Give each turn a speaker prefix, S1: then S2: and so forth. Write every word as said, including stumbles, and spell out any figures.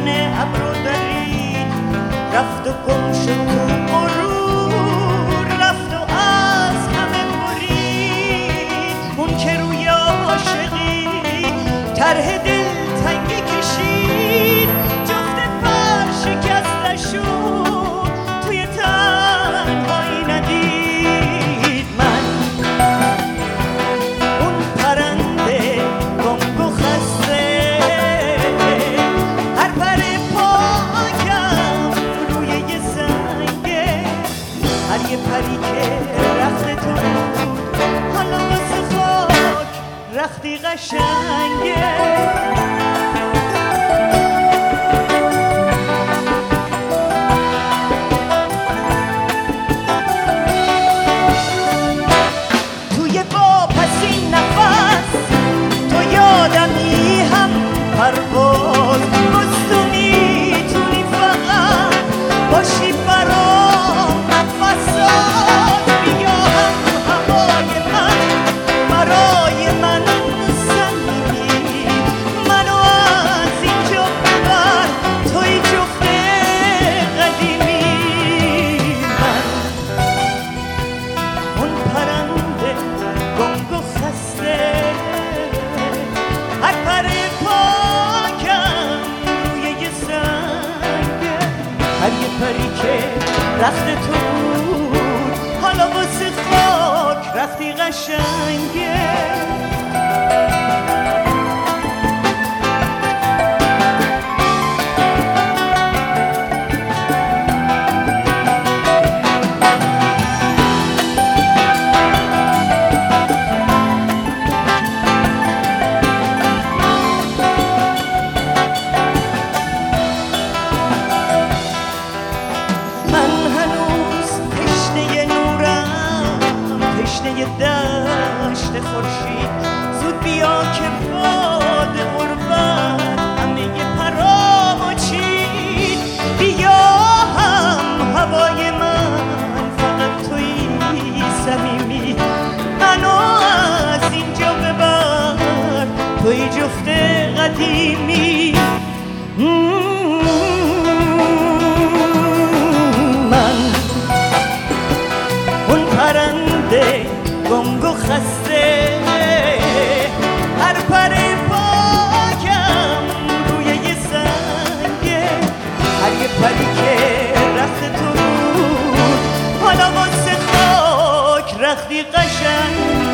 S1: ابرو درید، رفت و گم شد تو غرور، رفت و از همه برید. اون که روی عاشقی طرح دلتنگی کشید، جفت پر شکستشون توی تنهایی ندید. من اون پرنده گنگ و خسته، هر پر پاکم روی یه سنگه، هر یه پری که رفته تو بود حالا واسه خاک رختی قشنگه. توی واپسی نفس تو یادمی هم پرواز، بس تو میتونی فقط باشی برام نفسات. بیا هم هوای من برای من صمیمی، منو از اینجا ببر توی جفت قدیمی. من اون پرنده گنگ و خسته، هر پر پاکم روی یه سنگه، هر یه پری که رخت تو بود حالا واسه خاک رختی قشنگه. تشنه دشت خورشید، زود بیا که باد غربت همه پرامو چید. بیا هم هوای من فقط توی صمیمی، منو از اینجا ببر توی جفت قدیمی. من اون پرنده گنگ و خسته، هر پر پاکم روی یه سنگه، هر یه پری که رخت تو بود حالا واسه خاک رختی قشنگ.